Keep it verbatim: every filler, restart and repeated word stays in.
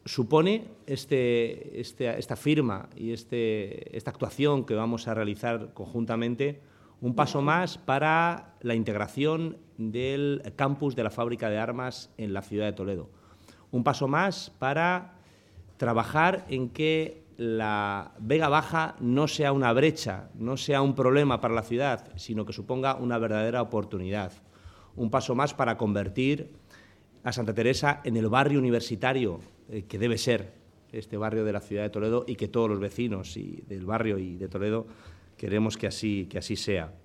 Supone este, este, esta firma y este, esta actuación que vamos a realizar conjuntamente un paso más para la integración del campus de la fábrica de armas en la ciudad de Toledo. Un paso más para trabajar en que la Vega Baja no sea una brecha, no sea un problema para la ciudad, sino que suponga una verdadera oportunidad. Un paso más para convertir a Santa Teresa en el barrio universitario eh, que debe ser este barrio de la ciudad de Toledo y que todos los vecinos y del barrio y de Toledo queremos que así, que así sea.